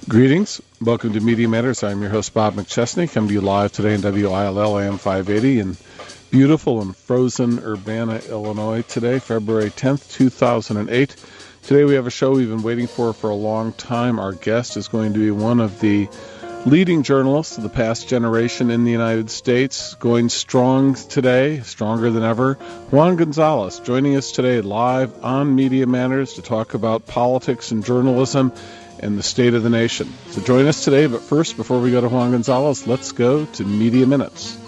Greetings. Welcome to Media Matters. I'm your host, Bob McChesney, coming to you live today in WILL AM 580 in beautiful and frozen Urbana, Illinois. Today, February 10th, 2008. Today we have a show we've been waiting for a long time. Our guest is going to be one of the leading journalists of the past generation in the United States, going strong today, stronger than ever. Juan Gonzalez joining us today live on Media Matters to talk about politics and journalism and the state of the nation. So join us today, but first, before we go to Juan Gonzalez, let's go to Media Minutes.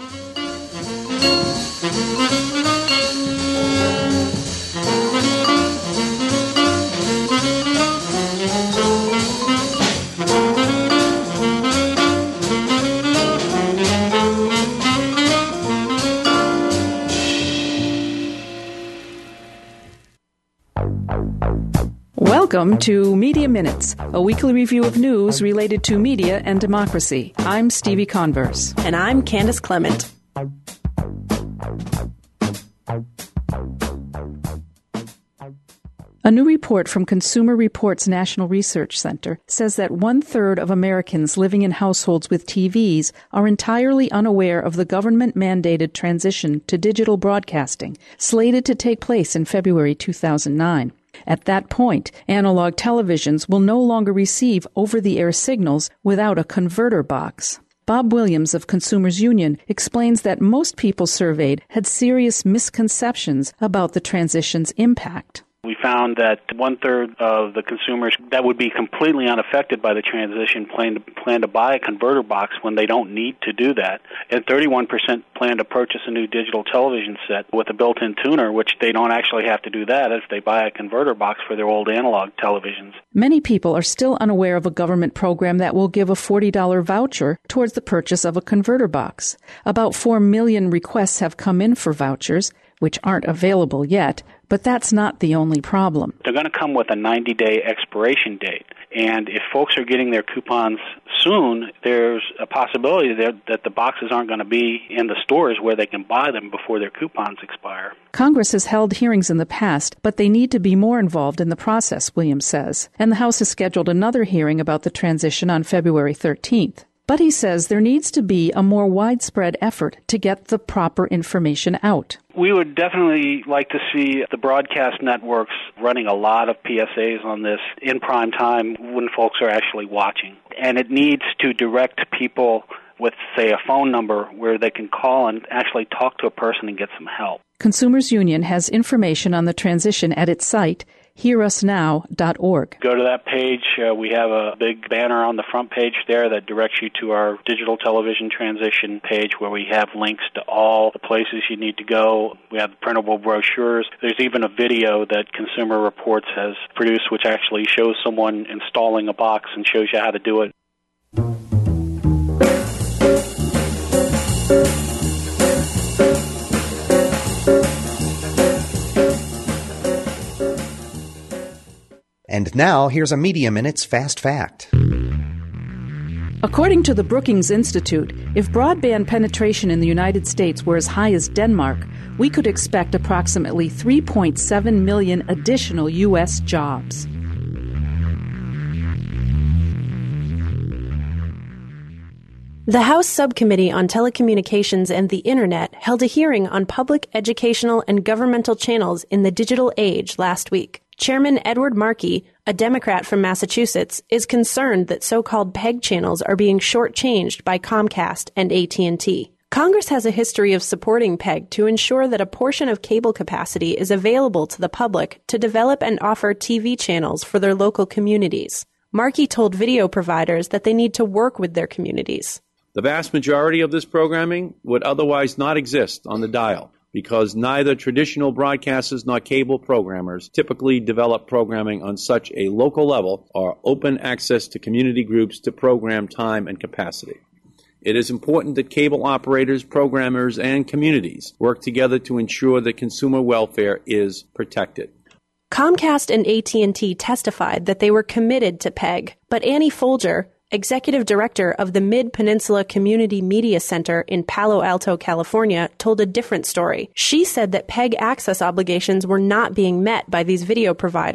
Welcome to Media Minutes, a weekly review of news related to media and democracy. I'm Stevie Converse. And I'm Candace Clement. A new report from Consumer Reports National Research Center says that 1/3 of Americans living in households with TVs are entirely unaware of the government-mandated transition to digital broadcasting, slated to take place in February 2009. At that point, analog televisions will no longer receive over-the-air signals without a converter box. Bob Williams of Consumers Union explains that most people surveyed had serious misconceptions about the transition's impact. We found that 1/3 of the consumers that would be completely unaffected by the transition plan to buy a converter box when they don't need to do that. And 31% plan to purchase a new digital television set with a built-in tuner, which they don't actually have to do that if they buy a converter box for their old analog televisions. Many people are still unaware of a government program that will give a $40 voucher towards the purchase of a converter box. About 4 million requests have come in for vouchers, which aren't available yet, but that's not the only problem. They're going to come with a 90-day expiration date. And if folks are getting their coupons soon, there's a possibility that the boxes aren't going to be in the stores where they can buy them before their coupons expire. Congress has held hearings in the past, but they need to be more involved in the process, Williams says. And the House has scheduled another hearing about the transition on February 13th. But he says there needs to be a more widespread effort to get the proper information out. We would definitely like to see the broadcast networks running a lot of PSAs on this in prime time when folks are actually watching. And it needs to direct people with, say, a phone number where they can call and actually talk to a person and get some help. Consumers Union has information on the transition at its site, hearusnow.org. Go to that page. We have a big banner on the front page there that directs you to our digital television transition page where we have links to all the places you need to go. We have printable brochures. There's even a video that Consumer Reports has produced which actually shows someone installing a box and shows you how to do it. And now, here's a Media Minutes Fast Fact. According to the Brookings Institute, if broadband penetration in the United States were as high as Denmark, we could expect approximately 3.7 million additional U.S. jobs. The House Subcommittee on Telecommunications and the Internet held a hearing on public, educational, and governmental channels in the digital age last week. Chairman Edward Markey, a Democrat from Massachusetts, is concerned that so-called PEG channels are being shortchanged by Comcast and AT&T. Congress has a history of supporting PEG to ensure that a portion of cable capacity is available to the public to develop and offer TV channels for their local communities. Markey told video providers that they need to work with their communities. The vast majority of this programming would otherwise not exist on the dial, because neither traditional broadcasters nor cable programmers typically develop programming on such a local level or open access to community groups to program time and capacity. It is important that cable operators, programmers, and communities work together to ensure that consumer welfare is protected. Comcast and AT&T testified that they were committed to PEG, but Annie Folger, executive director of the Mid-Peninsula Community Media Center in Palo Alto, California, told a different story. She said that PEG access obligations were not being met by these video providers,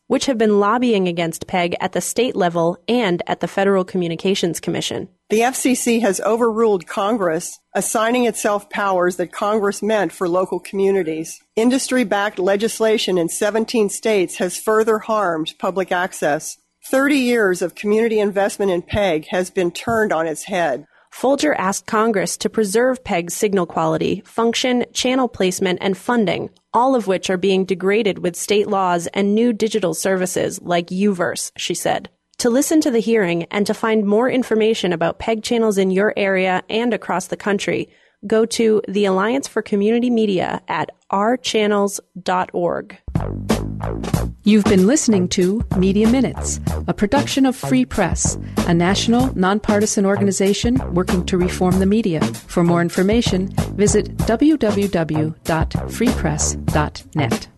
which have been lobbying against PEG at the state level and at the Federal Communications Commission. The FCC has overruled Congress, assigning itself powers that Congress meant for local communities. Industry-backed legislation in 17 states has further harmed public access. 30 years of community investment in PEG has been turned on its head. Folger asked Congress to preserve PEG's signal quality, function, channel placement, and funding, all of which are being degraded with state laws and new digital services like UVerse, she said. To listen to the hearing and to find more information about PEG channels in your area and across the country, go to the Alliance for Community Media at ourchannels.org. You've been listening to Media Minutes, a production of Free Press, a national, nonpartisan organization working to reform the media. For more information, visit www.freepress.net.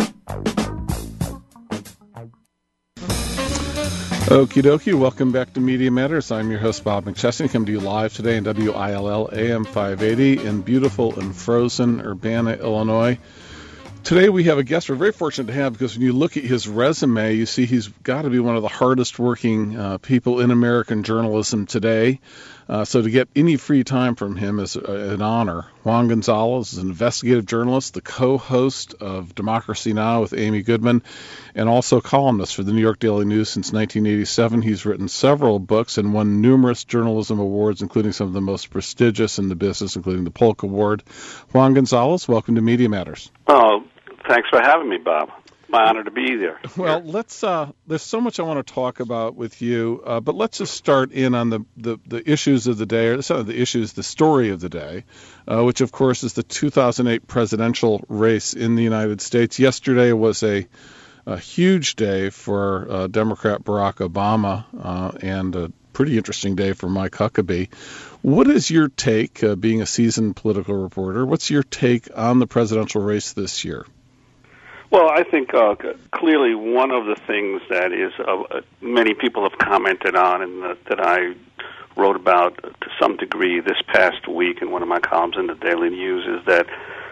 Okie dokie, welcome back to Media Matters. I'm your host, Bob McChesney, coming to you live today in WILL AM 580 in beautiful and frozen Urbana, Illinois. Today we have a guest we're very fortunate to have because when you look at his resume, you see he's got to be one of the hardest working people in American journalism today. So to get any free time from him is an honor. Juan Gonzalez is an investigative journalist, the co-host of Democracy Now! With Amy Goodman, and also columnist for the New York Daily News since 1987. He's written several books and won numerous journalism awards, including some of the most prestigious in the business, including the Polk Award. Juan Gonzalez, welcome to Media Matters. Oh, thanks for having me, Bob. My honor to be there. Well, let's. There's so much I want to talk about with you, but let's just start in on the issues of the day, or some of the issues, the story of the day, which of course is the 2008 presidential race in the United States. Yesterday was a huge day for Democrat Barack Obama, and a pretty interesting day for Mike Huckabee. What is your take, being a seasoned political reporter? What's your take on the presidential race this year? Well, I think clearly one of the things that is many people have commented on and that I wrote about to some degree this past week in one of my columns in the Daily News is that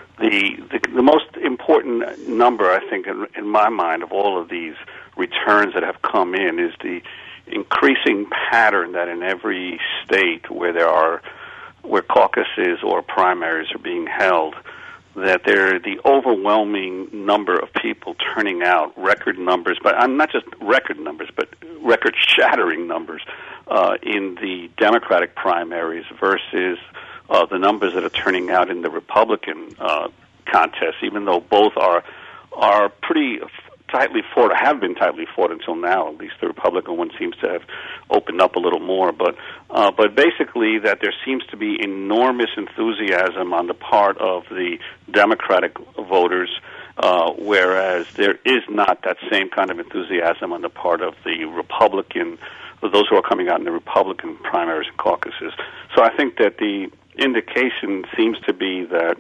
the most important number, I think, in my mind, of all of these returns that have come in is the increasing pattern that in every state where caucuses or primaries are being held, that the overwhelming number of people turning out, record numbers, but not just record numbers, but record-shattering numbers in the Democratic primaries versus the numbers that are turning out in the Republican contest, even though both are pretty tightly fought, or have been tightly fought until now. At least the Republican one seems to have opened up a little more. But basically that there seems to be enormous enthusiasm on the part of the Democratic voters, whereas there is not that same kind of enthusiasm on the part of the Republican, those who are coming out in the Republican primaries and caucuses. So I think that the indication seems to be that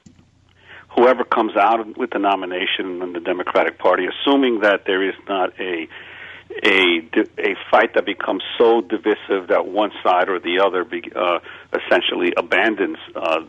whoever comes out with the nomination in the Democratic Party, assuming that there is not a fight that becomes so divisive that one side or the other essentially abandons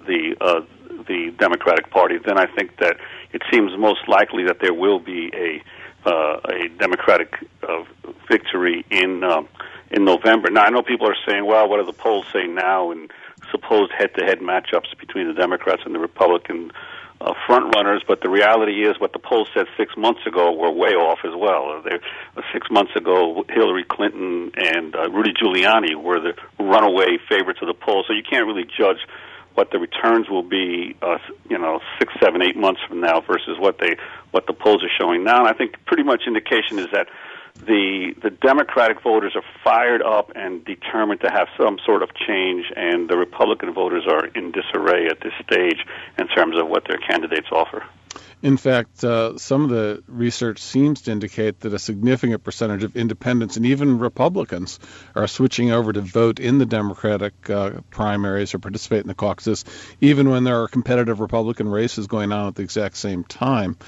the Democratic Party, then I think that it seems most likely that there will be a Democratic victory in November. Now, I know people are saying, well, what do the polls say now in supposed head-to-head matchups between the Democrats and the Republican front runners, but the reality is what the polls said 6 months ago were way off as well. 6 months ago, Hillary Clinton and Rudy Giuliani were the runaway favorites of the polls, so you can't really judge what the returns will be 6, 7, 8 months from now versus what the polls are showing now. And I think pretty much indication is that the Democratic voters are fired up and determined to have some sort of change, and the Republican voters are in disarray at this stage in terms of what their candidates offer. In fact, some of the research seems to indicate that a significant percentage of independents and even Republicans are switching over to vote in the Democratic primaries or participate in the caucuses, even when there are competitive Republican races going on at the exact same time.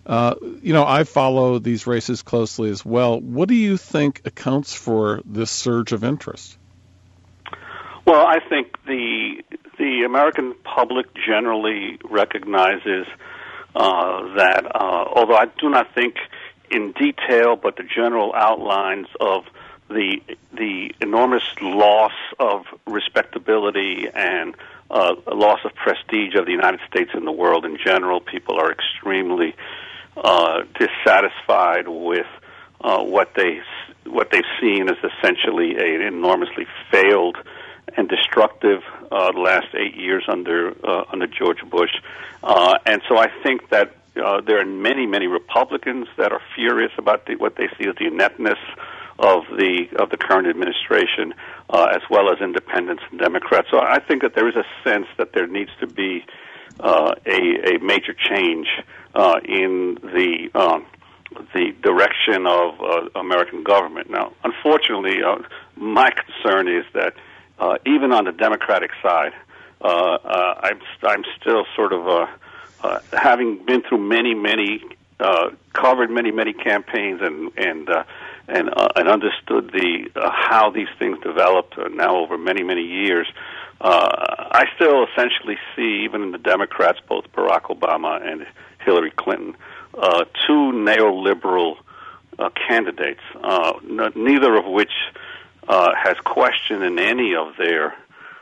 I follow these races closely as well. What do you think accounts for this surge of interest? Well, I think the American public generally recognizes that although I do not think in detail, but the general outlines of the enormous loss of respectability and loss of prestige of the United States in the world in general. People are extremely dissatisfied with what they've seen as essentially an enormously failed and destructive last 8 years under George Bush, and so I think that there are many Republicans that are furious about what they see as the ineptness of the current administration, as well as independents and Democrats. So I think that there is a sense that there needs to be a major change in the direction of American government. Now, unfortunately, my concern is that even on the Democratic side, I'm still sort of having been through many covered many campaigns and understood how these things developed now over many years. I still essentially see, even in the Democrats, both Barack Obama and Hillary Clinton, two neoliberal candidates, neither of which has questioned in any of their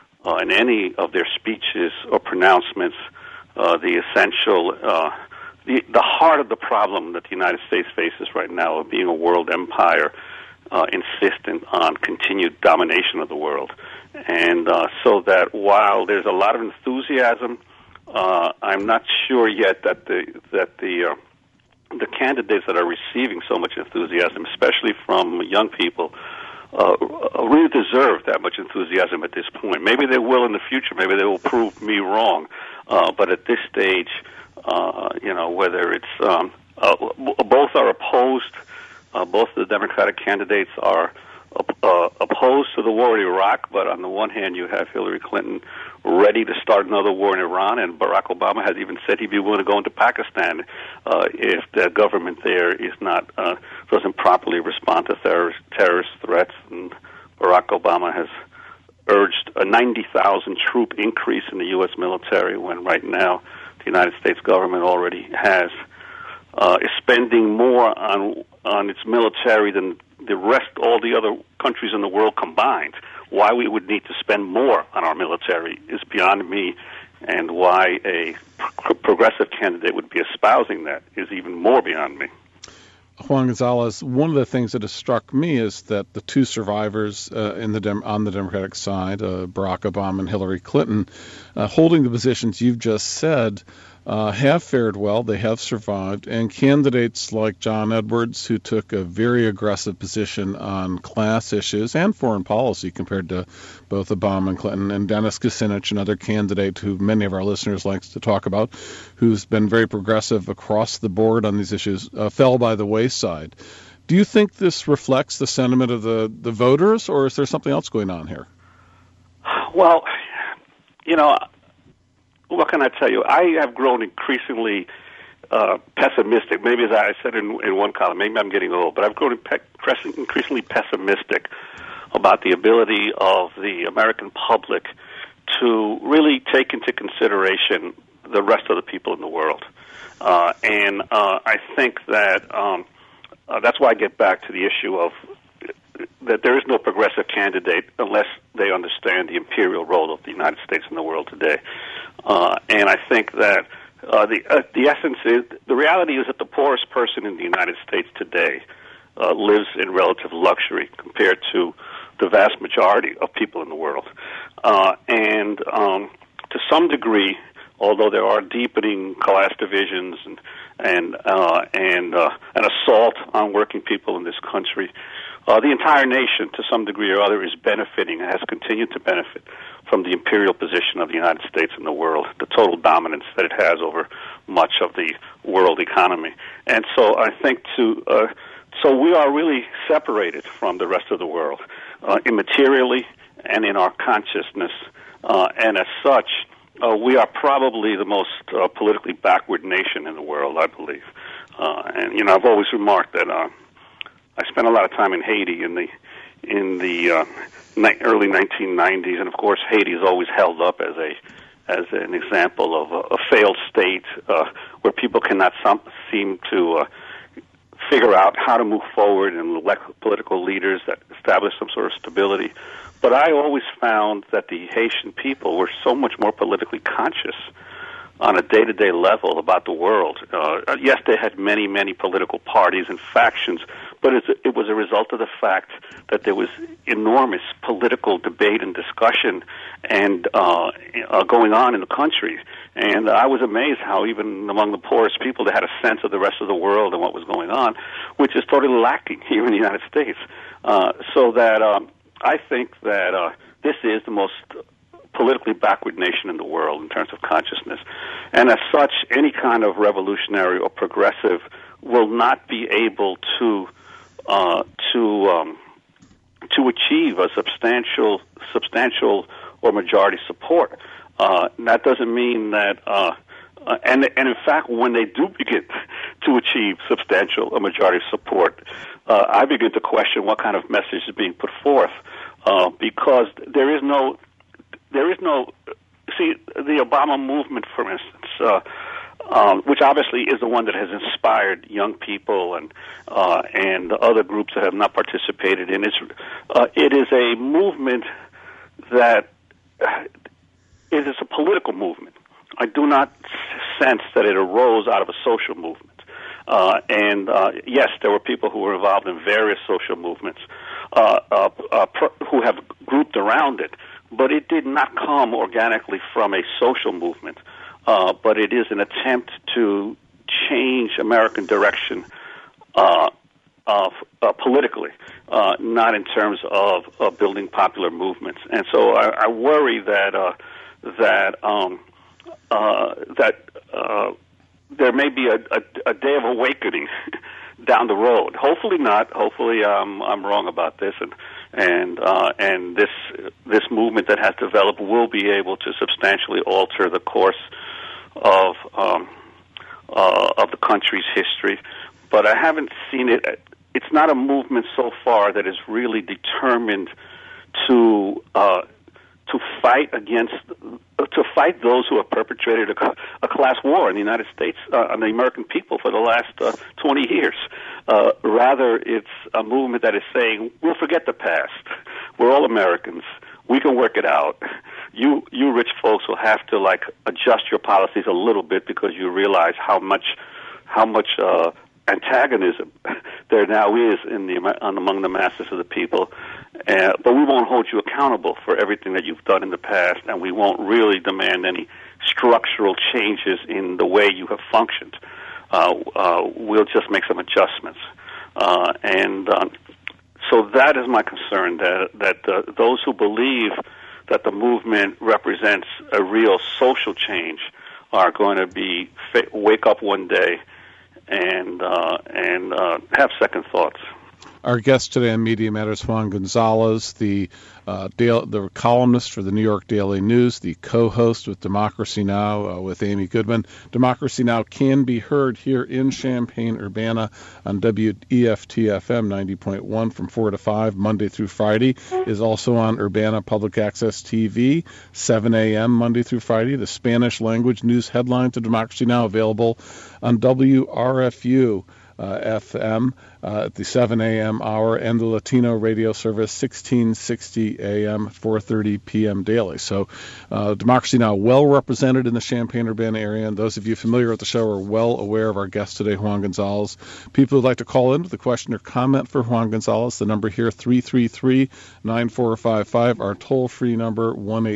speeches or pronouncements the essential, the heart of the problem that the United States faces right now of being a world empire, insistent on continued domination of the world. And so that while there's a lot of enthusiasm, I'm not sure yet that the candidates that are receiving so much enthusiasm, especially from young people, really deserve that much enthusiasm at this point. Maybe they will in the future. Maybe they will prove me wrong. But at this stage, whether it's both are opposed, both the Democratic candidates are opposed to the war in Iraq, but on the one hand, you have Hillary Clinton ready to start another war in Iran, and Barack Obama has even said he'd be willing to go into Pakistan if the government there doesn't properly respond to terrorist threats. And Barack Obama has urged a 90,000 troop increase in the U.S. military, when right now the United States government already is spending more on its military than all the other countries in the world combined. Why we would need to spend more on our military is beyond me, and why a progressive candidate would be espousing that is even more beyond me. Juan Gonzalez, one of the things that has struck me is that the two survivors on the Democratic side, Barack Obama and Hillary Clinton, holding the positions you've just said, have fared well. They have survived. And candidates like John Edwards, who took a very aggressive position on class issues and foreign policy compared to both Obama and Clinton, and Dennis Kucinich, another candidate who many of our listeners likes to talk about, who's been very progressive across the board on these issues, fell by the wayside. Do you think this reflects the sentiment of the voters, or is there something else going on here? Well, what can I tell you? I have grown increasingly pessimistic. Maybe, as I said in one column, maybe I'm getting old, but I've grown increasingly pessimistic about the ability of the American public to really take into consideration the rest of the people in the world. And I think that that's why I get back to the issue of that there is no progressive candidate unless they understand the imperial role of the United States in the world today. And I think that the essence is, the reality is that the poorest person in the United States today lives in relative luxury compared to the vast majority of people in the world. And to some degree, although there are deepening class divisions and an assault on working people in this country, the entire nation, to some degree or other, is benefiting and has continued to benefit from the imperial position of the United States in the world, the total dominance that it has over much of the world economy. And so I think so we are really separated from the rest of the world, immaterially and in our consciousness. And as such, we are probably the most politically backward nation in the world, I believe. And I've always remarked that I spent a lot of time in Haiti in the early 1990s, and of course Haiti is always held up as an example of a failed state where people cannot seem to figure out how to move forward and elect political leaders that establish some sort of stability. But I always found that the Haitian people were so much more politically conscious on a day-to-day level about the world. Yes, they had many, many political parties and factions, but it was a result of the fact that there was enormous political debate and discussion and going on in the country. And I was amazed how even among the poorest people they had a sense of the rest of the world and what was going on, which is totally lacking here in the United States. So that I think that this is the most politically backward nation in the world in terms of consciousness. And as such, any kind of revolutionary or progressive will not be able to achieve a substantial or majority support. That doesn't mean that, and in fact, when they do begin to achieve substantial or majority support, I begin to question what kind of message is being put forth, because there is no. See, the Obama movement, for instance, which obviously is the one that has inspired young people and other groups that have not participated in it. It is a movement that it is a political movement. I do not sense that it arose out of a social movement. Yes, there were people who were involved in various social movements who have grouped around it. But it did not come organically from a social movement, but it is an attempt to change American direction politically, not in terms of building popular movements. And so I worry that there may be a day of awakening down the road. Hopefully not. Hopefully I'm wrong about this, and this movement that has developed will be able to substantially alter the course of the country's history. But I haven't seen it. It's not a movement so far that is really determined to fight those who have perpetrated a class war in the United States on the American people for the last 20 years. Rather, it's a movement that is saying, we'll forget the past. We're all Americans. We can work it out. You rich folks will have to adjust your policies a little bit because you realize how much antagonism there now is among the masses of the people. But we won't hold you accountable for everything that you've done in the past, and we won't really demand any structural changes in the way you have functioned. We'll just make some adjustments. So that is my concern, that those who believe that the movement represents a real social change are going to wake up one day and have second thoughts. Our guest today on Media Matters, Juan Gonzalez, the columnist for the New York Daily News, the co-host with Democracy Now! With Amy Goodman. Democracy Now! Can be heard here in Champaign-Urbana on WEFT-FM 90.1 from 4 to 5, Monday through Friday. Is also on Urbana Public Access TV, 7 a.m. Monday through Friday. The Spanish language news headlines of Democracy Now! Available on WRFU. FM at the 7 a.m. hour, and the Latino radio service 1660 a.m., 4:30 p.m. daily. So Democracy Now! Well represented in the Champaign-Urbana area, and those of you familiar with the show are well aware of our guest today, Juan Gonzalez. People who'd like to call in with a question or comment for Juan Gonzalez, the number here, 333-9455, our toll-free number,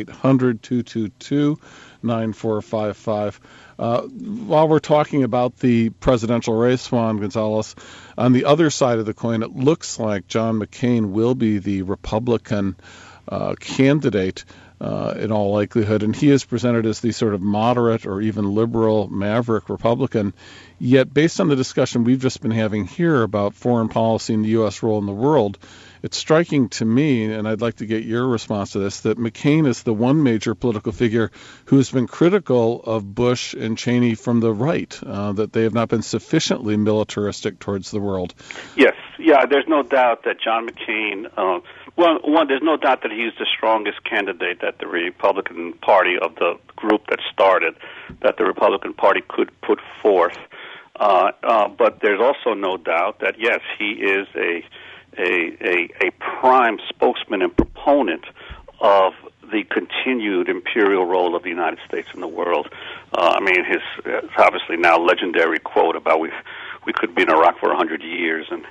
1-800-222-9455. While we're talking about the presidential race, Juan Gonzalez, on the other side of the coin, it looks like John McCain will be the Republican candidate in all likelihood, and he is presented as the sort of moderate or even liberal maverick Republican. Yet, based on the discussion we've just been having here about foreign policy and the U.S. role in the world, it's striking to me, and I'd like to get your response to this, that McCain is the one major political figure who has been critical of Bush and Cheney from the right, that they have not been sufficiently militaristic towards the world. Yes, there's no doubt that John McCain, there's no doubt that he's the strongest candidate that the Republican Party, of the group that started, that the Republican Party could put forth. But there's also no doubt that, yes, he is a prime spokesman and proponent of the continued imperial role of the United States in the world. I mean, his obviously now legendary quote about we could be in Iraq for 100 years, and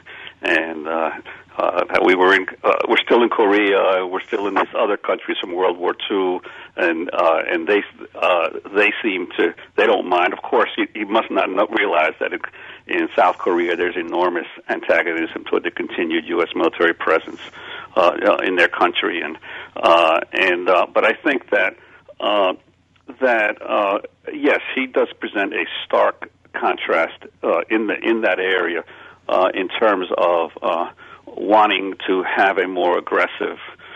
that we're still in Korea, we're still in these other countries from World War II, and they don't mind. Of course, he must not realize that in South Korea there's enormous antagonism toward the continued U.S. military presence in their country, but I think that yes, he does present a stark contrast in that area in terms of wanting to have a more aggressive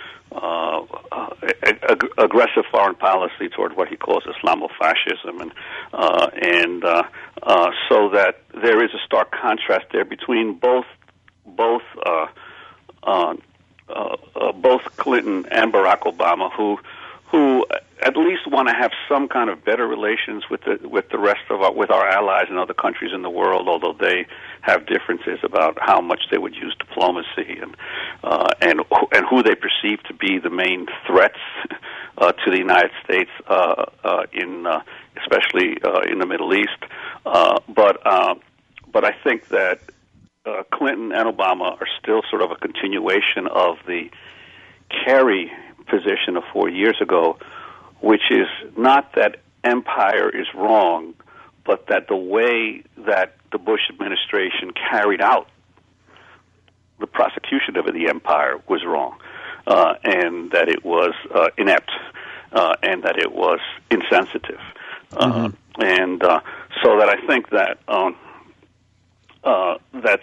foreign policy toward what he calls Islamofascism, and so that there is a stark contrast there between both Clinton and Barack Obama, who at least want to have some kind of better relations with the rest of our allies and other countries in the world, although they have differences about how much they would use diplomacy and who they perceive to be the main threats to the United States, especially in the Middle East. But I think that Clinton and Obama are still sort of a continuation of the Kerry position of 4 years ago, which is not that empire is wrong, but that the way that the Bush administration carried out the prosecution of the empire was wrong, and that it was inept, and that it was insensitive. And so that I think that that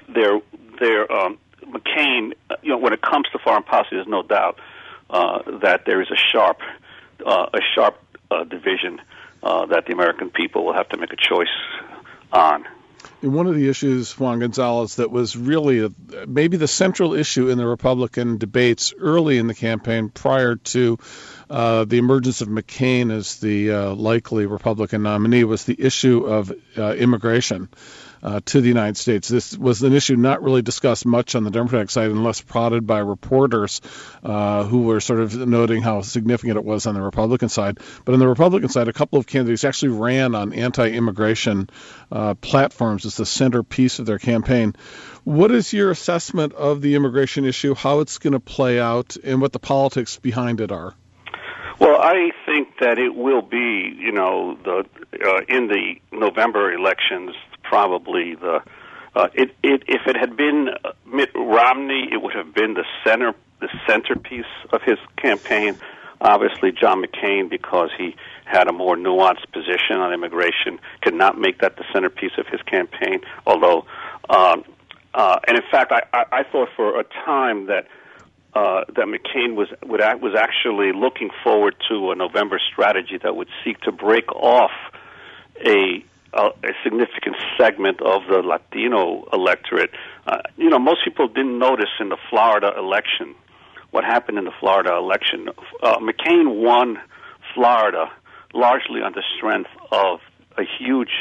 McCain, when it comes to foreign policy, there's no doubt that there is a sharp division that the American people will have to make a choice on. And one of the issues, Juan Gonzalez, that was really maybe the central issue in the Republican debates early in the campaign prior to the emergence of McCain as the likely Republican nominee was the issue of immigration to the United States. This was an issue not really discussed much on the Democratic side unless prodded by reporters who were sort of noting how significant it was on the Republican side. But on the Republican side, a couple of candidates actually ran on anti-immigration platforms as the centerpiece of their campaign. What is your assessment of the immigration issue, how it's going to play out, and what the politics behind it are? Well, I think that it will be, in the November elections, probably if it had been Mitt Romney, it would have been the centerpiece of his campaign. Obviously, John McCain, because he had a more nuanced position on immigration, could not make that the centerpiece of his campaign. Although, and in fact, I thought for a time that McCain was actually looking forward to a November strategy that would seek to break off a significant segment of the Latino electorate. Most people didn't notice in the Florida election what happened in the Florida election. McCain won Florida largely on the strength of a huge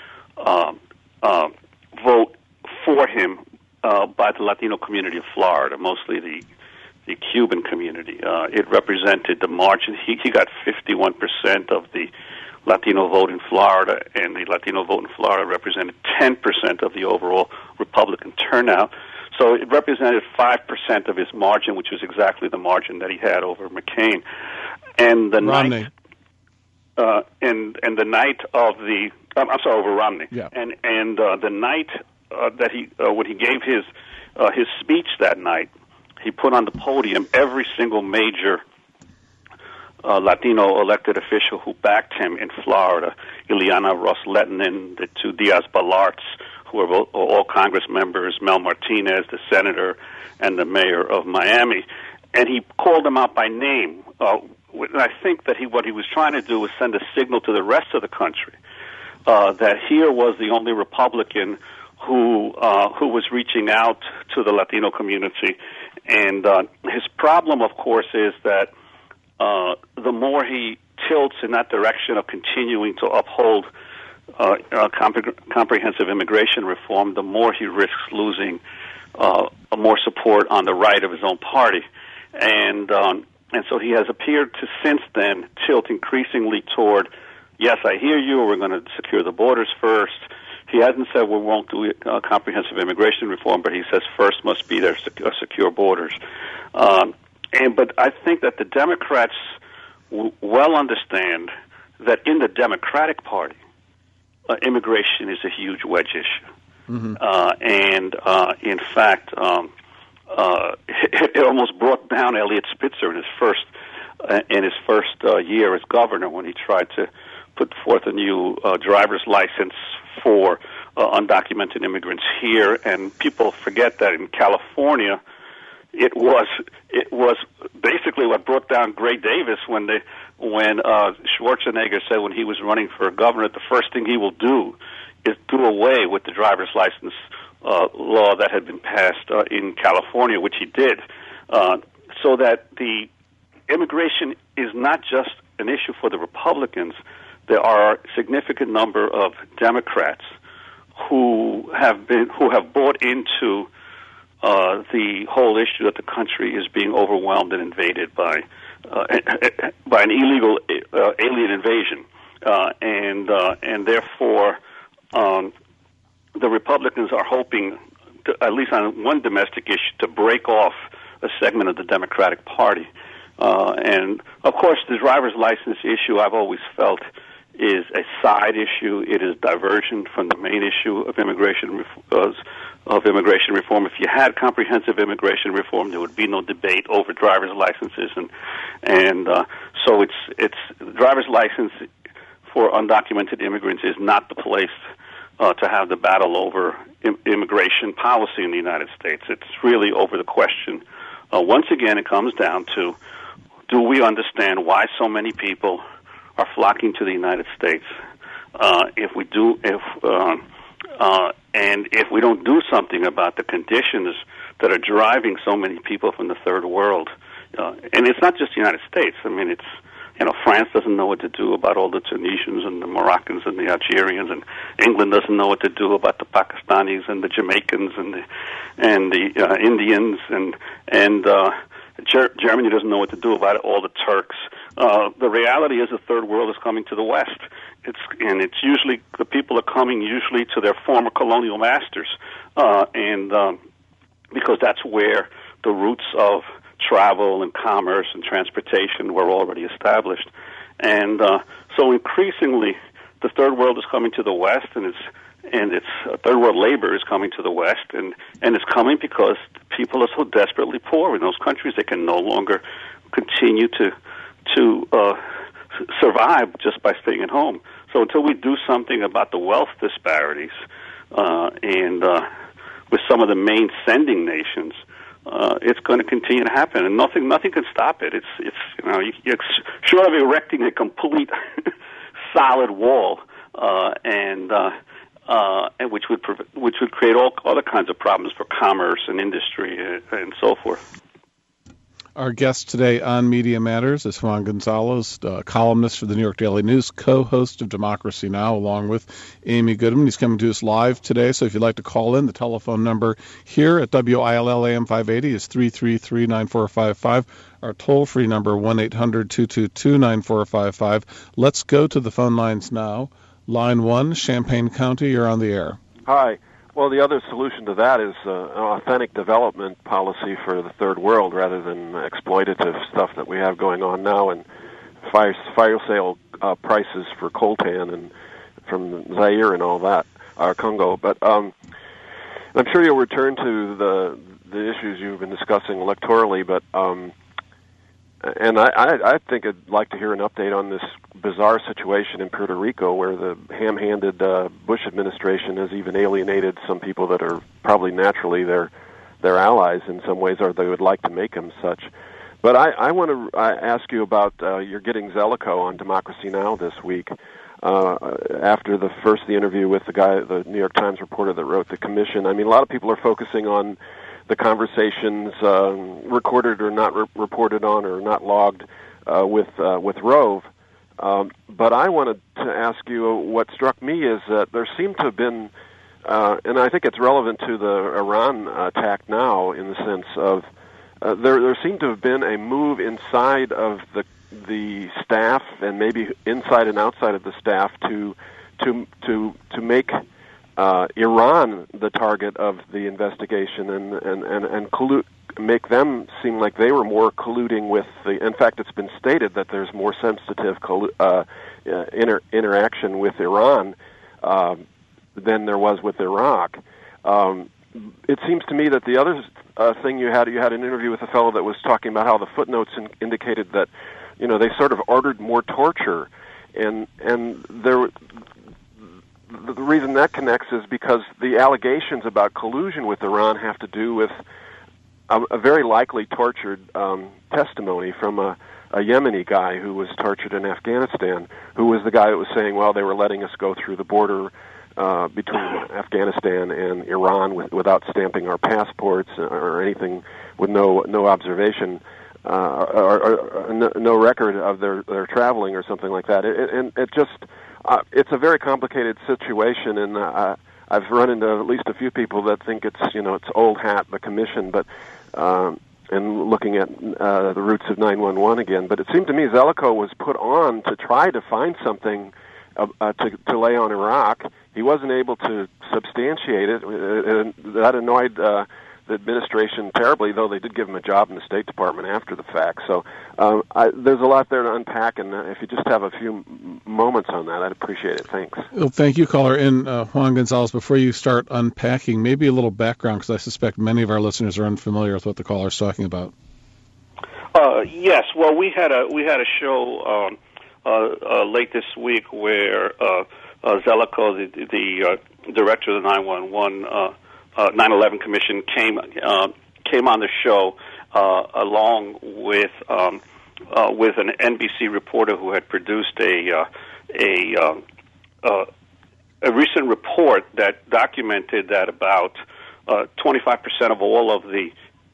vote for him by the Latino community of Florida, mostly the Cuban community. It represented the margin. He got 51% of the Latino vote in Florida, and the Latino vote in Florida represented 10% of the overall Republican turnout. So it represented 5% of his margin, which was exactly the margin that he had over McCain. And the Romney. And the night of the over Romney. Yeah. And the night that when he gave his speech that night, he put on the podium every single major Latino elected official who backed him in Florida: Ileana Ros-Lehtinen, the two Diaz-Balarts, who are all Congress members, Mel Martinez, the senator, and the mayor of Miami. And he called them out by name. And I think that what he was trying to do was send a signal to the rest of the country that here was the only Republican who was reaching out to the Latino community. And his problem, of course, is that the more he tilts in that direction of continuing to uphold comprehensive immigration reform, the more he risks losing more support on the right of his own party. And so he has appeared to, since then, tilt increasingly toward, yes, I hear you, we're going to secure the borders first. He hasn't said we won't do comprehensive immigration reform, but he says first must be there secure borders. But I think that the Democrats well understand that in the Democratic Party, immigration is a huge wedge issue. Mm-hmm. In fact, it almost brought down Eliot Spitzer in his first year as governor when he tried to put forth a new driver's license for undocumented immigrants here. And people forget that in California, it was basically what brought down Gray Davis when Schwarzenegger said when he was running for governor, the first thing he will do is do away with the driver's license law that had been passed in California, which he did, so that the immigration is not just an issue for the Republicans. There are a significant number of Democrats who have bought into the whole issue that the country is being overwhelmed and invaded by an illegal alien invasion, and therefore the Republicans are hoping, at least on one domestic issue, to break off a segment of the Democratic Party. And of course, the driver's license issue, I've always felt, is a side issue. It is diversion from the main issue of immigration reform. If you had comprehensive immigration reform, there would be no debate over driver's licenses, and so it's driver's license for undocumented immigrants is not the place to have the battle over immigration policy in the United States. It's really over the question. Once again, it comes down to, do we understand why so many people are flocking to the United States? If we do, and if we don't do something about the conditions that are driving so many people from the third world, and it's not just the United States. I mean, France doesn't know what to do about all the Tunisians and the Moroccans and the Algerians, and England doesn't know what to do about the Pakistanis and the Jamaicans and the Indians, and Germany doesn't know what to do about all the Turks. The reality is the third world is coming to the West. It's usually, the people are coming usually to their former colonial masters, because that's where the roots of travel and commerce and transportation were already established. And so increasingly, the third world is coming to the West, and its third world labor is coming to the West, and it's coming because people are so desperately poor in those countries they can no longer continue to survive just by staying at home. So until we do something about the wealth disparities and with some of the main sending nations, it's going to continue to happen, and nothing can stop it. It's short of erecting a complete solid wall, and which would create all other kinds of problems for commerce and industry and so forth. Our guest today on Media Matters is Juan Gonzalez, columnist for the New York Daily News, co-host of Democracy Now!, along with Amy Goodman. He's coming to us live today, so if you'd like to call in, the telephone number here at WILL AM 580 is 333-9455. Our toll-free number, 1-800-222-9455. Let's go to the phone lines now. Line 1, Champaign County, you're on the air. Hi. Well, the other solution to that is an authentic development policy for the third world rather than exploitative stuff that we have going on now, and fire sale prices for coltan and from Zaire and all that, Congo. But I'm sure you'll return to the issues you've been discussing electorally, but and I think I'd like to hear an update on this bizarre situation in Puerto Rico where the ham-handed Bush administration has even alienated some people that are probably naturally their allies in some ways, or they would like to make them such. But I want to ask you about you're getting Zelikow on Democracy Now! This week after the interview with the New York Times reporter that wrote the commission. I mean, a lot of people are focusing on the conversations recorded or not reported on or not logged with Rove. But I wanted to ask you, what struck me is that there seemed to have been, and I think it's relevant to the Iran attack now, in the sense of there seemed to have been a move inside of the staff, and maybe inside and outside of the staff, to make Iran the target of the investigation, and make them seem like they were more colluding with the. In fact, it's been stated that there's more sensitive interaction with Iran than there was with Iraq. It seems to me that the other thing you had an interview with a fellow that was talking about how the footnotes indicated that, they sort of ordered more torture, and there. The reason that connects is because the allegations about collusion with Iran have to do with a very likely tortured testimony from a Yemeni guy who was tortured in Afghanistan, who was the guy that was saying, well, they were letting us go through the border between Afghanistan and Iran without stamping our passports or anything, with no observation or no record of their traveling or something like that. It just... it's a very complicated situation, and I've run into at least a few people that think it's old hat, the commission, but and looking at the roots of 911 again. But it seemed to me Zelikow was put on to try to find something to lay on Iraq. He wasn't able to substantiate it, and that annoyed the administration terribly, though they did give him a job in the State Department after the fact. So there's a lot there to unpack, and if you just have a few moments on that, I'd appreciate it. Thanks. Well, thank you, caller. And Juan Gonzalez, before you start unpacking, maybe a little background, because I suspect many of our listeners are unfamiliar with what the caller is talking about. Yes. Well, we had a show late this week where Zelikow, the director of the 9/11 Commission, came on the show along with an NBC reporter who had produced a recent report that documented that about 25% of all of the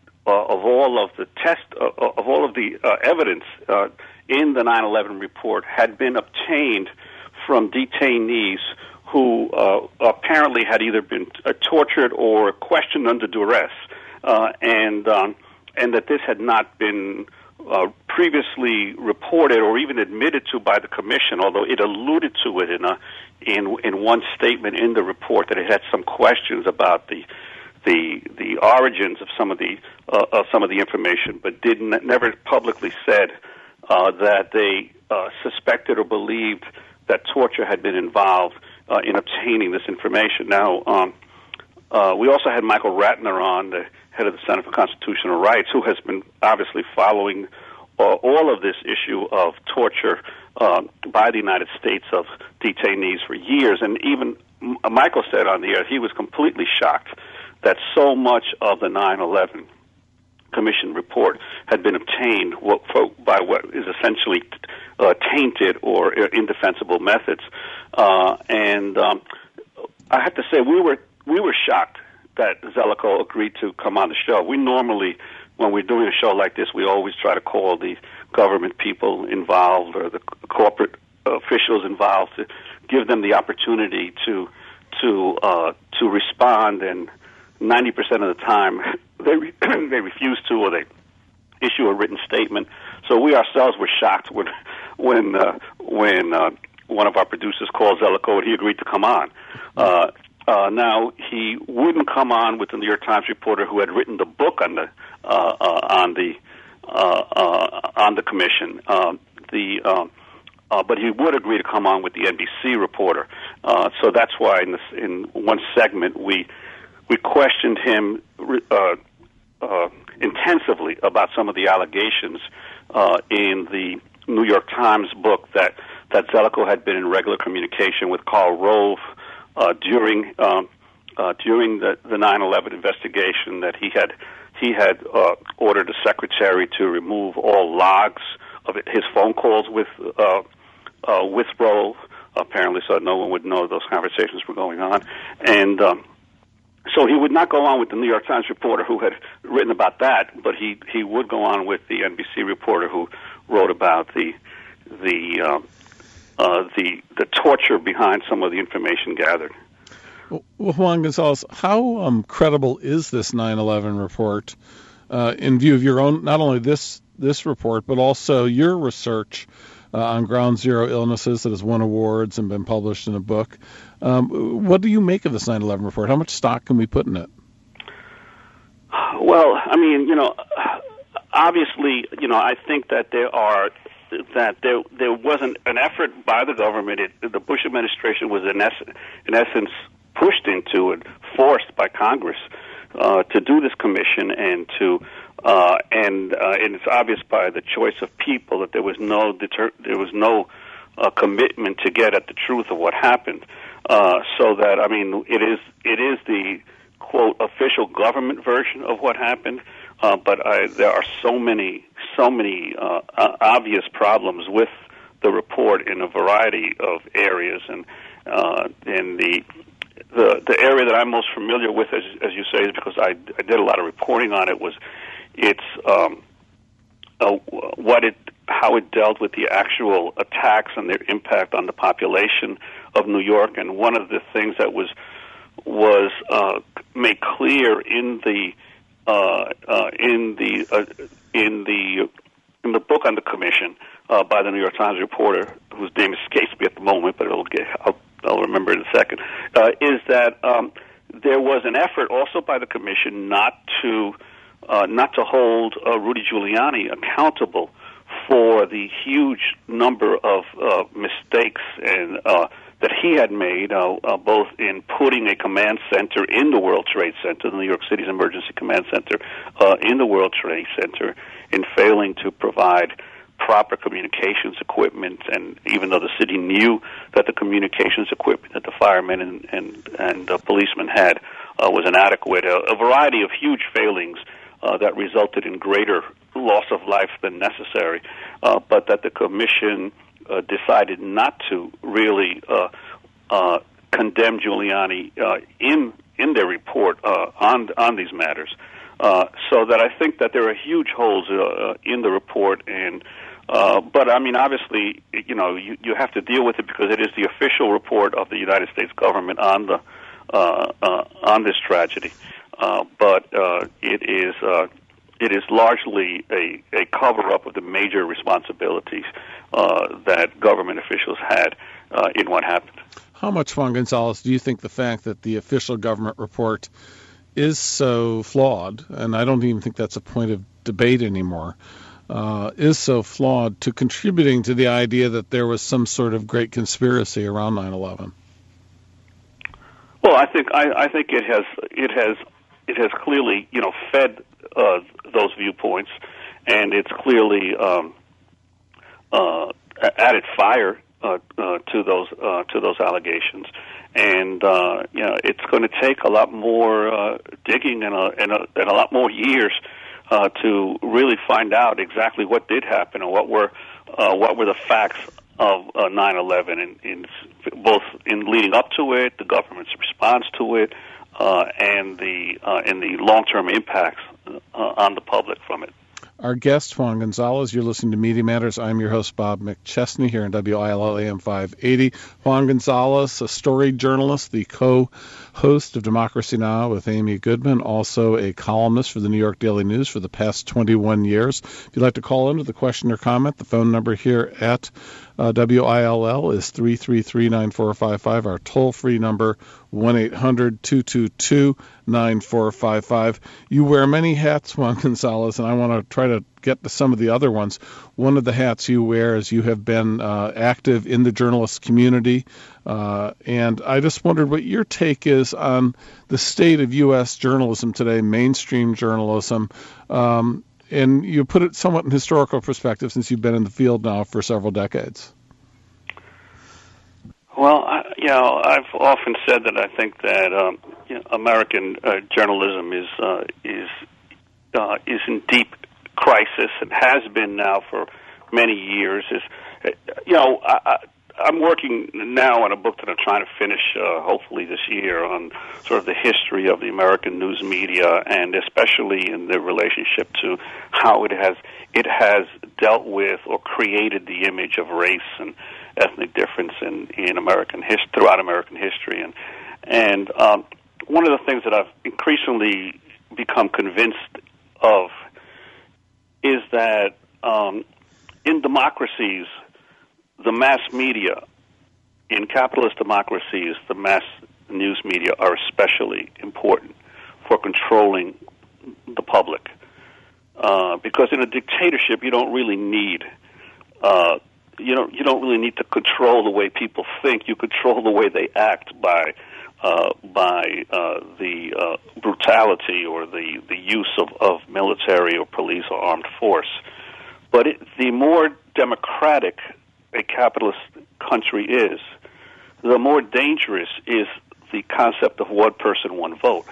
evidence in the 9/11 report had been obtained from detainees who apparently had either been tortured or questioned under duress, and that this had not been previously reported or even admitted to by the commission, although it alluded to it in one statement in the report that it had some questions about the origins of some of the information, but never publicly said that they suspected or believed that torture had been involved in obtaining this information. Now, we also had Michael Ratner on, the head of the Center for Constitutional Rights, who has been obviously following all of this issue of torture by the United States of detainees for years. And even Michael said on the air he was completely shocked that so much of the 9/11 Commission report had been obtained by what is essentially tainted or indefensible methods. And I have to say, we were shocked that Zelikow agreed to come on the show. We normally, when we're doing a show like this, we always try to call the government people involved or the corporate officials involved to give them the opportunity to respond, and 90% of the time they refuse to, or they issue a written statement. So we ourselves were shocked when one of our producers called Zelikow and he agreed to come on. Now he wouldn't come on with the New York Times reporter who had written the book on the commission. But he would agree to come on with the NBC reporter. So that's why in one segment we questioned him intensively about some of the allegations in the New York Times book that Zelikow had been in regular communication with Karl Rove during the 9/11 investigation, that he had ordered the secretary to remove all logs of his phone calls with Rove, apparently, so no one would know those conversations were going on, and so he would not go on with the New York Times reporter who had written about that, but he would go on with the NBC reporter who wrote about the the torture behind some of the information gathered. Well, Juan Gonzalez, how credible is this 9/11 report in view of your own, not only this report, but also your research on ground zero illnesses that has won awards and been published in a book? What do you make of this 9/11 report? How much stock can we put in it? Well, I mean, obviously, I think that there wasn't an effort by the government. The Bush administration was in essence pushed into and forced by Congress to do this commission, and and it's obvious by the choice of people that there was no commitment to get at the truth of what happened. So that, I mean, it is the quote official government version of what happened, but there are so many obvious problems with the report in a variety of areas, and the area that I'm most familiar with, as you say, is because I did a lot of reporting on it, was how it dealt with the actual attacks and their impact on the population of New York. And one of the things that was made clear in the book on the commission by the New York Times reporter, whose name escapes me at the moment, but I'll remember in a second, is that there was an effort also by the commission not to hold Rudy Giuliani accountable for the huge number of mistakes and that he had made, both in putting a command center in the World Trade Center, the New York City's Emergency Command Center, in the World Trade Center, in failing to provide proper communications equipment, and even though the city knew that the communications equipment that the firemen and policemen had was inadequate, a variety of huge failings that resulted in greater loss of life than necessary, but that the commission decided not to really condemn Giuliani in their report on these matters. So that I think that there are huge holes in the report, and but I mean, obviously, you have to deal with it because it is the official report of the United States government on this tragedy. But it is largely a cover-up of the major responsibilities that government officials had in what happened. How much, Juan Gonzalez, do you think the fact that the official government report is so flawed, and I don't even think that's a point of debate anymore, is so flawed to contributing to the idea that there was some sort of great conspiracy around 9/11? Well, I think it has clearly fed those viewpoints, and it's clearly added fire to those allegations, and it's going to take a lot more digging and a lot more years to really find out exactly what did happen and what were the facts of 9/11, in both in leading up to it, the government's response to it, and the long-term impacts on the public from it. Our guest, Juan Gonzalez. You're listening to Media Matters. I'm your host, Bob McChesney, here in WILL AM 580. Juan Gonzalez, a story journalist, the co-host of Democracy Now! With Amy Goodman, also a columnist for the New York Daily News for the past 21 years. If you'd like to call in with a question or comment, the phone number here at WILL is 333-9455. Our toll-free number, 1-800-222-9455. You wear many hats, Juan Gonzalez, and I want to try to get to some of the other ones. One of the hats you wear is you have been active in the journalist community, and I just wondered what your take is on the state of U.S. journalism today, mainstream journalism, and you put it somewhat in historical perspective since you've been in the field now for several decades. Well, I've often said that I think that American journalism is in deep crisis and has been now for many years. I'm working now on a book that I'm trying to finish, hopefully this year, on sort of the history of the American news media, and especially in the relationship to how it has dealt with or created the image of race ethnic difference in American history, throughout American history, and one of the things that I've increasingly become convinced of is that in democracies, the mass media, in capitalist democracies, the mass news media are especially important for controlling the public. Because in a dictatorship, you don't really need you don't really need to control the way people think. You control the way they act by the brutality or the use of military or police or armed force. But the more democratic a capitalist country is, the more dangerous is the concept of one person, one vote.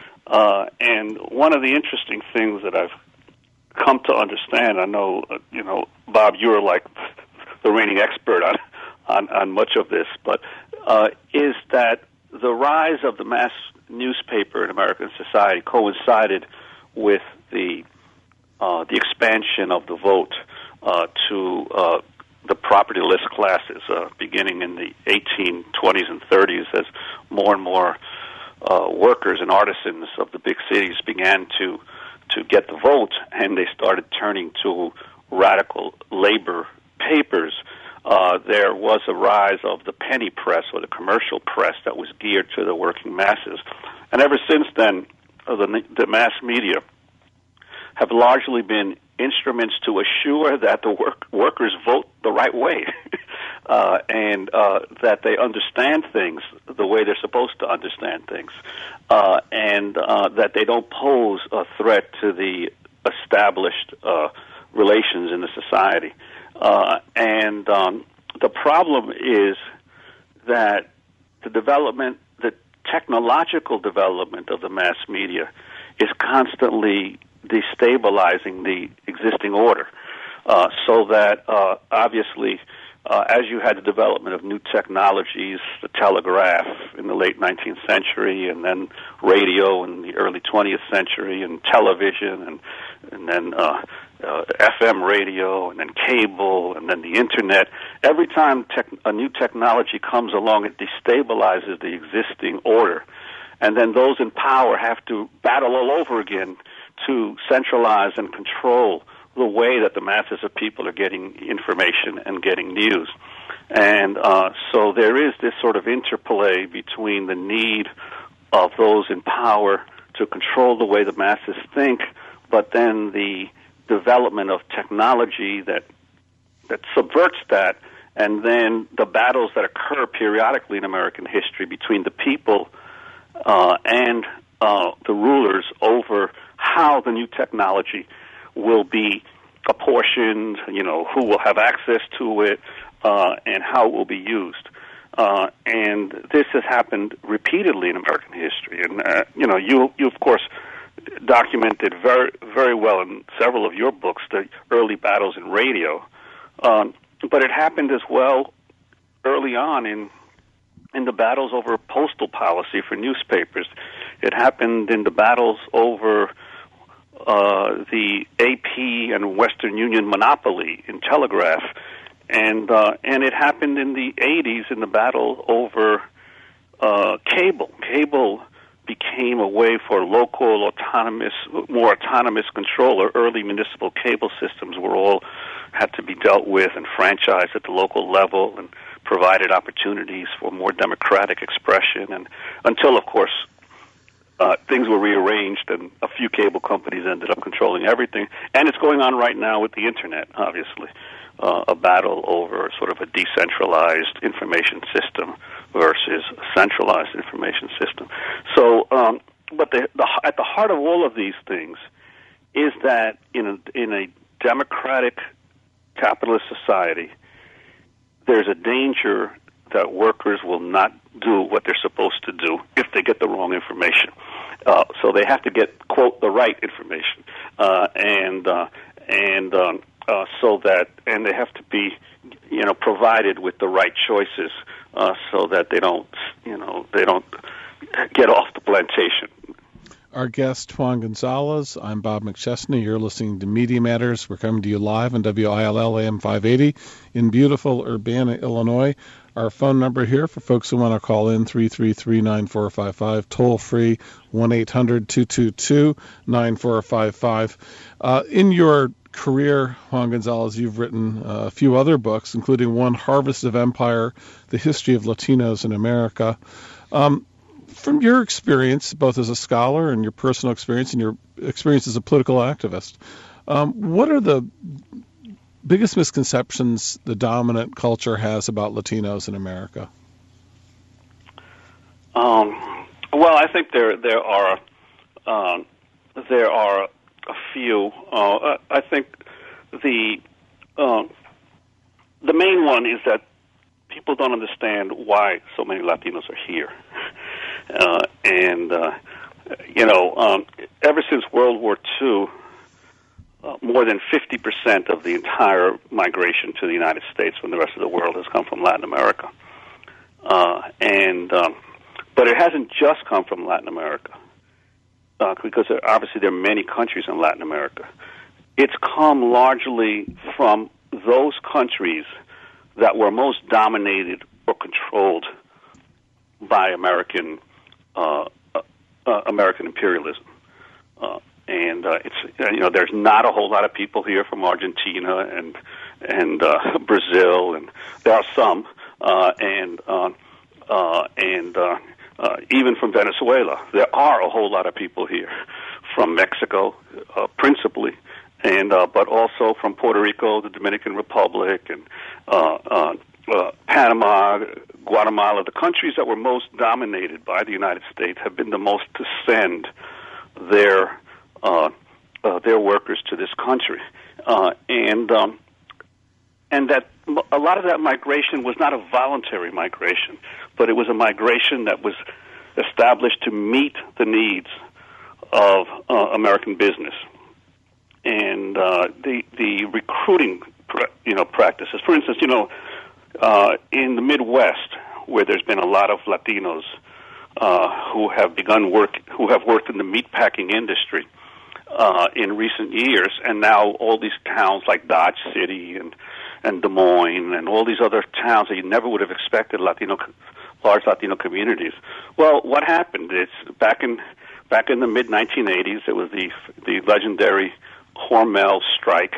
And one of the interesting things that I've come to understand, I know, Bob, you're like the reigning expert on much of this, but is that the rise of the mass newspaper in American society coincided with the expansion of the vote to the propertyless classes, beginning in the 1820s and 30s, as more and more workers and artisans of the big cities began to get the vote, and they started turning to radical labor papers. There was a rise of the penny press or the commercial press that was geared to the working masses. And ever since then, the mass media have largely been instruments to assure that the workers vote the right way and that they understand things the way they're supposed to understand things, and that they don't pose a threat to the established relations in the society. And the problem is that the technological development of the mass media is constantly destabilizing the existing order, so that obviously as you had the development of new technologies, the telegraph in the late 19th century, and then radio in the early 20th century, and television, and then FM radio, and then cable, and then the Internet. Every time a new technology comes along, it destabilizes the existing order. And then those in power have to battle all over again to centralize and control the way that the masses of people are getting information and getting news. And so there is this sort of interplay between the need of those in power to control the way the masses think, but then the development of technology that subverts that, and then the battles that occur periodically in American history between the people and the rulers over how the new technology will be apportioned, who will have access to it, and how it will be used. And this has happened repeatedly in American history. And, you of course, documented very, very well in several of your books the early battles in radio. But it happened as well early on in the battles over postal policy for newspapers. It happened in the battles over the AP and Western Union monopoly in telegraph, and it happened in the 80s in the battle over cable. Cable became a way for local, more autonomous control. Early municipal cable systems were all had to be dealt with and franchised at the local level, and provided opportunities for more democratic expression. And until, of course, things were rearranged, and a few cable companies ended up controlling everything. And it's going on right now with the Internet, obviously, a battle over sort of a decentralized information system versus a centralized information system. So, but at the heart of all of these things is that in a democratic capitalist society, there's a danger that workers will not do what they're supposed to do if they get the wrong information. So they have to get, quote, the right information, so that, and they have to be, provided with the right choices, so that they don't get off the plantation. our guest, Juan Gonzalez. I'm Bob McChesney. You're listening to Media Matters. We're coming to you live on WILL AM 580 in beautiful Urbana, Illinois. Our phone number here for folks who want to call in, 333-9455, toll free, 1-800-222-9455. In your career, Juan Gonzalez, you've written a few other books, including one, Harvest of Empire, The History of Latinos in America. From your experience, both as a scholar and your personal experience and your experience as a political activist, what are the biggest misconceptions the dominant culture has about Latinos in America? Well, I think there are a few. I think the main one is that people don't understand why so many Latinos are here. Ever since World War II, more than 50% of the entire migration to the United States from the rest of the world has come from Latin America. But it hasn't just come from Latin America, because obviously there are many countries in Latin America. It's come largely from those countries that were most dominated or controlled by American imperialism, there's not a whole lot of people here from Argentina and Brazil, and there are some, even from Venezuela. There are a whole lot of people here from Mexico, principally, but also from Puerto Rico, the Dominican Republic, and Panama, Guatemala. The countries that were most dominated by the United States have been the most to send their workers to this country, and that a lot of that migration was not a voluntary migration, but it was a migration that was established to meet the needs of American business. And the recruiting practices, for instance, in the Midwest, where there's been a lot of Latinos who have worked in the meatpacking industry in recent years, and now all these towns like Dodge City and Des Moines and all these other towns that you never would have expected large Latino communities. Well, what happened? It's back in the mid 1980s. It was the legendary Hormel strike,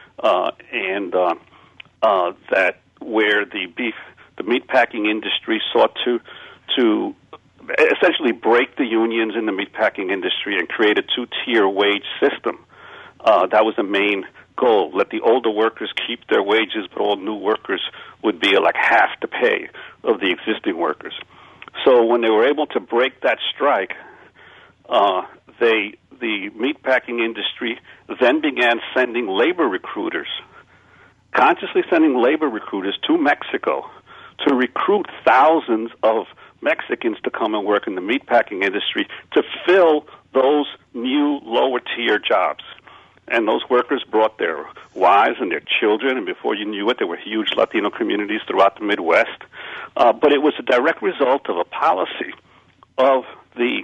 that where the meatpacking industry sought to essentially break the unions in the meatpacking industry and create a two-tier wage system. That was the main goal. Let the older workers keep their wages, but all new workers would be like half the pay of the existing workers. So when they were able to break that strike, the meatpacking industry then began sending consciously sending labor recruiters to Mexico to recruit thousands of Mexicans to come and work in the meatpacking industry to fill those new lower-tier jobs. And those workers brought their wives and their children, and before you knew it, there were huge Latino communities throughout the Midwest. But it was a direct result of a policy of the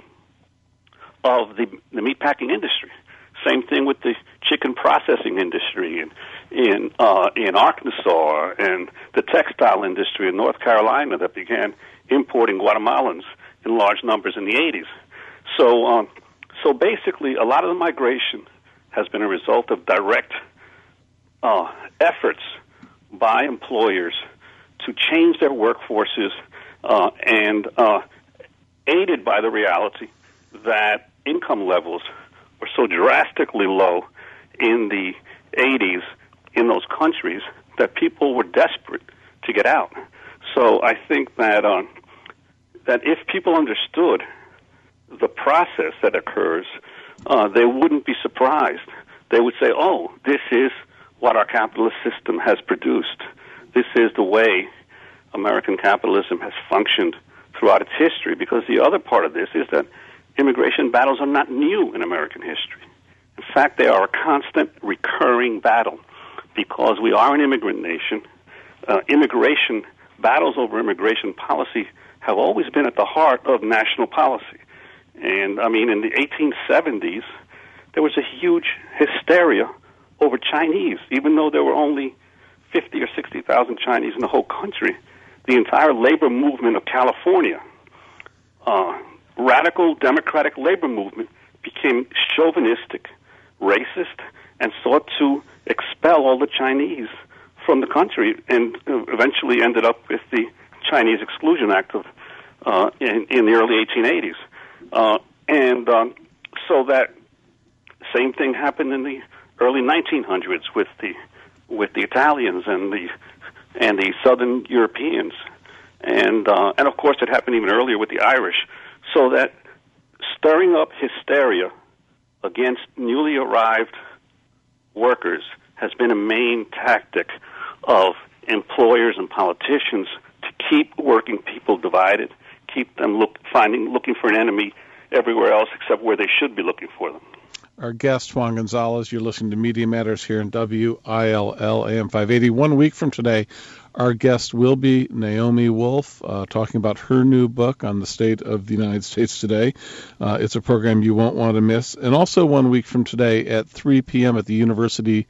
meatpacking industry. Same thing with the chicken processing industry in Arkansas, and the textile industry in North Carolina that began importing Guatemalans in large numbers in the 80s. So basically, a lot of the migration has been a result of direct efforts by employers to change their workforces, and aided by the reality that income levels were so drastically low in the 80s in those countries that people were desperate to get out. So I think that if people understood the process that occurs, they wouldn't be surprised. They would say, oh, this is what our capitalist system has produced. This is the way American capitalism has functioned throughout its history, because the other part of this is that immigration battles are not new in American history. In fact, they are a constant recurring battle because we are an immigrant nation. Battles over immigration policy have always been at the heart of national policy. And, I mean, in the 1870s, there was a huge hysteria over Chinese. Even though there were only 50 or 60,000 Chinese in the whole country, the entire labor movement of California, radical democratic labor movement, became chauvinistic, racist, and sought to expel all the Chinese from the country, and eventually ended up with the Chinese Exclusion Act of in the early 1880s. So that same thing happened in the early 1900s with the Italians and the Southern Europeans, and of course it happened even earlier with the Irish. So that stirring up hysteria against newly arrived workers has been a main tactic of employers and politicians to keep working people divided, keep them looking for an enemy everywhere else except where they should be looking for them. Our guest, Juan Gonzalez, you're listening to Media Matters here in WILL AM 580. 1 week from today, our guest will be Naomi Wolf, talking about her new book on the state of the United States today. It's a program you won't want to miss. And also 1 week from today at 3 p.m. at the University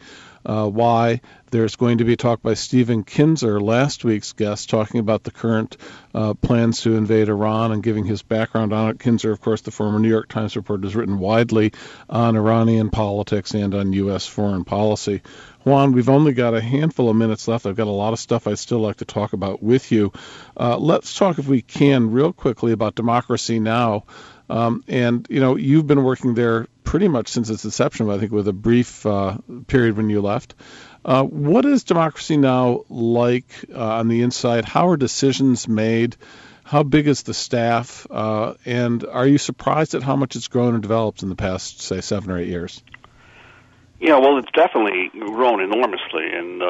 Y, there's going to be a talk by Stephen Kinzer, last week's guest, talking about the current plans to invade Iran and giving his background on it. Kinzer, of course, the former New York Times reporter, has written widely on Iranian politics and on U.S. foreign policy. Juan, we've only got a handful of minutes left. I've got a lot of stuff I'd still like to talk about with you. Let's talk, if we can, real quickly about Democracy Now! And, you know, you've been working there pretty much since its inception, I think, with a brief period when you left. What is Democracy Now! Like on the inside? How are decisions made? How big is the staff? And are you surprised at how much it's grown and developed in the past, say, 7 or 8 years? Yeah, well, it's definitely grown enormously,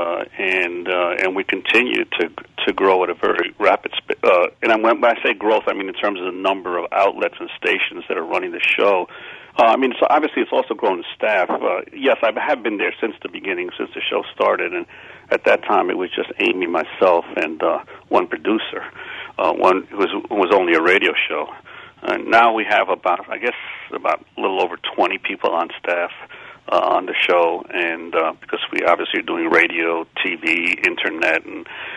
and we continue to grow at a very rapid speed. And when I say growth, I mean in terms of the number of outlets and stations that are running the show. I mean, so obviously it's also grown the staff. Yes, I have been there since the beginning, since the show started, and at that time it was just Amy, myself, and one producer, one who was only a radio show. And now we have about a little over 20 people on staff on the show, and because we obviously are doing radio, TV, internet,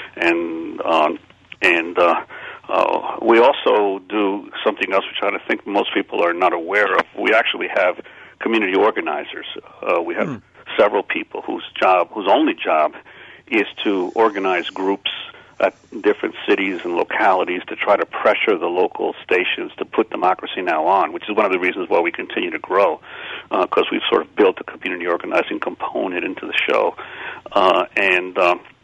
and we also do something else which I think most people are not aware of. We actually have community organizers. We have several people whose only job is to organize groups at different cities and localities to try to pressure the local stations to put Democracy Now! On, which is one of the reasons why we continue to grow, because we've sort of built a community organizing component into the show, and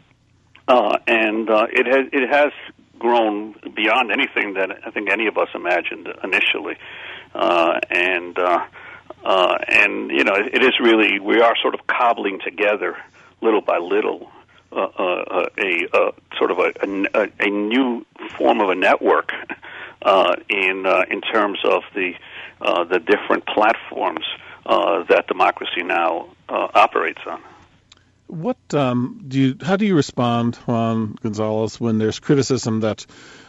it has grown beyond anything that I think any of us imagined initially, and you know, it is really, we are sort of cobbling together little by little a new form of a network in terms of the different platforms that Democracy Now! Operates on. What how do you respond, Juan Gonzalez, when there's criticism that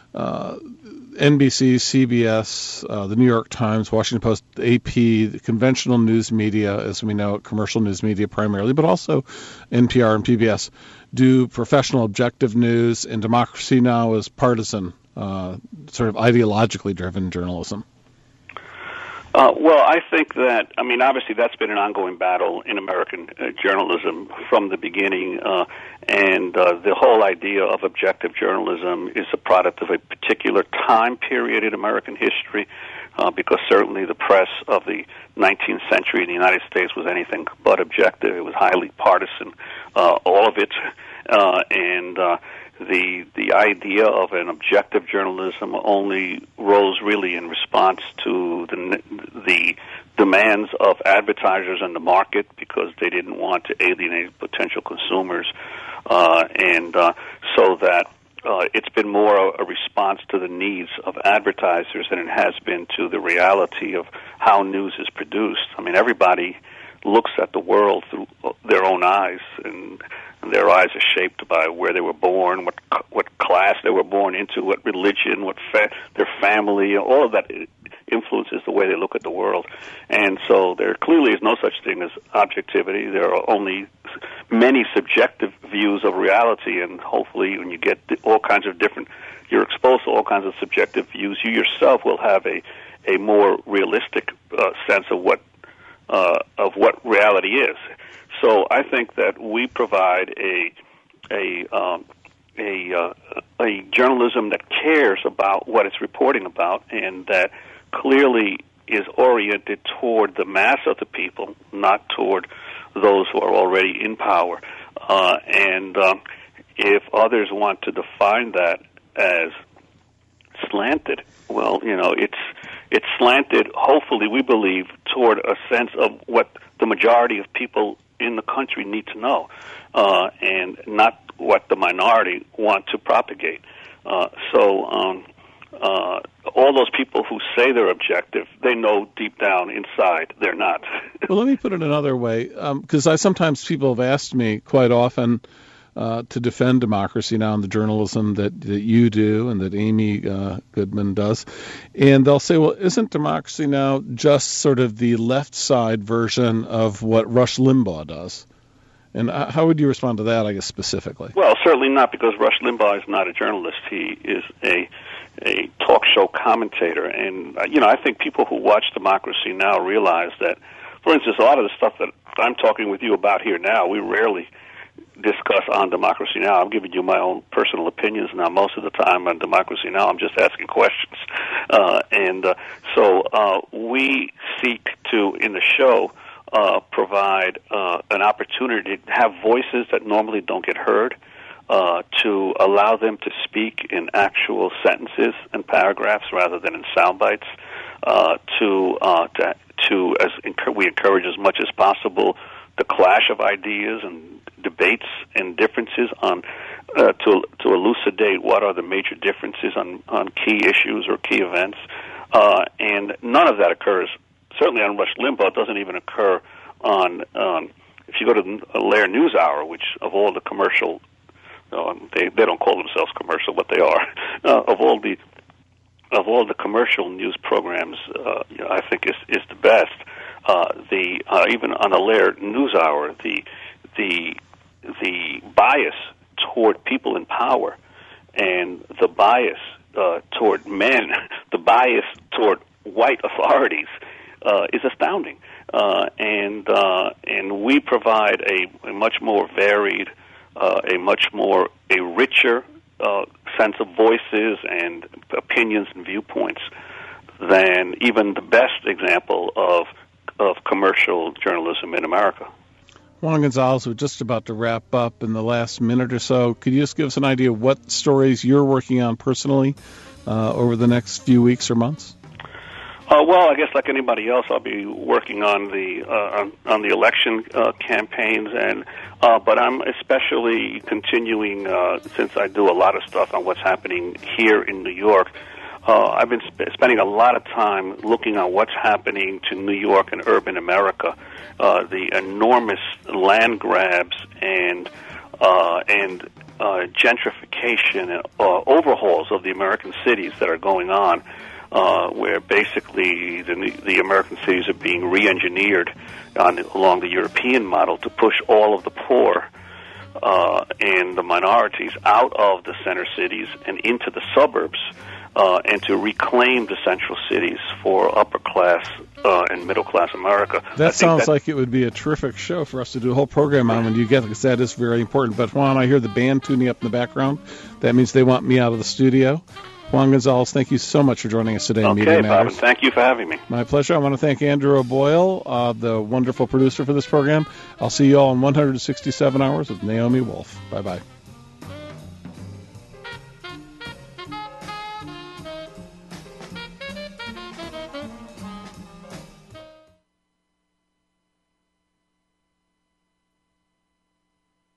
NBC, CBS, the New York Times, Washington Post, AP, the conventional news media, as we know, commercial news media primarily, but also NPR and PBS, do professional objective news, and Democracy Now! Is partisan, sort of ideologically driven journalism? Well, I think that, I mean, obviously that's been an ongoing battle in American journalism from the beginning, and the whole idea of objective journalism is a product of a particular time period in American history, because certainly the press of the 19th century in the United States was anything but objective. It was highly partisan, all of it, and the idea of an objective journalism only rose really in response to the demands of advertisers and the market, because they didn't want to alienate potential consumers, and so that it's been more a response to the needs of advertisers than it has been to the reality of how news is produced. I mean, everybody looks at the world through their own eyes, and their eyes are shaped by where they were born, what class they were born into, what religion, their family, all of that influences the way they look at the world. And so there clearly is no such thing as objectivity. There are only many subjective views of reality, and hopefully when you get all kinds of different, you're exposed to all kinds of subjective views, you yourself will have a more realistic sense of what reality is. So I think that we provide a journalism that cares about what it's reporting about, and that clearly is oriented toward the mass of the people, not toward those who are already in power. If others want to define that as slanted, well, it's slanted, hopefully, we believe, toward a sense of what the majority of people in the country need to know, and not what the minority want to propagate. All those people who say they're objective, they know deep down inside they're not. Well, let me put it another way, because sometimes people have asked me quite often to defend Democracy Now! And the journalism that you do and that Amy Goodman does. And they'll say, well, isn't Democracy Now! Just sort of the left side version of what Rush Limbaugh does? And how would you respond to that, I guess, specifically? Well, certainly not, because Rush Limbaugh is not a journalist. He is a talk show commentator. And, I think people who watch Democracy Now! Realize that, for instance, a lot of the stuff that I'm talking with you about here now, we rarely discuss on Democracy Now! I'm giving you my own personal opinions now. Most of the time on Democracy Now! I'm just asking questions. So we seek to, in the show, provide an opportunity to have voices that normally don't get heard, to allow them to speak in actual sentences and paragraphs rather than in sound bites, we encourage as much as possible the clash of ideas and debates and differences on to elucidate what are the major differences on key issues or key events, and none of that occurs. Certainly on Rush Limbaugh, it doesn't even occur on if you go to the Lair NewsHour, which of all the commercial, they don't call themselves commercial, but they are, of all the commercial news programs, I think is the best. Even on the Lair NewsHour, the bias toward people in power and the bias toward men, the bias toward white authorities is astounding, and we provide a much more varied, a richer sense of voices and opinions and viewpoints than even the best example of commercial journalism in America. Juan Gonzalez, we're just about to wrap up in the last minute or so. Could you just give us an idea of what stories you're working on personally over the next few weeks or months? Well, I guess like anybody else, I'll be working on the election campaigns, but I'm especially continuing since I do a lot of stuff on what's happening here in New York. I've been spending a lot of time looking at what's happening to New York and urban America, the enormous land grabs and gentrification and overhauls of the American cities that are going on. Where basically the American cities are being re-engineered along the European model to push all of the poor and the minorities out of the center cities and into the suburbs, and to reclaim the central cities for upper class and middle class America. That sounds like it would be a terrific show for us to do a whole program on when you get, because that is very important. But Juan, I hear the band tuning up in the background. That means they want me out of the studio. Juan Gonzalez, thank you so much for joining us today on Media Matters. Bob, thank you for having me. My pleasure. I want to thank Andrew O'Boyle, the wonderful producer for this program. I'll see you all in 167 Hours with Naomi Wolf. Bye-bye.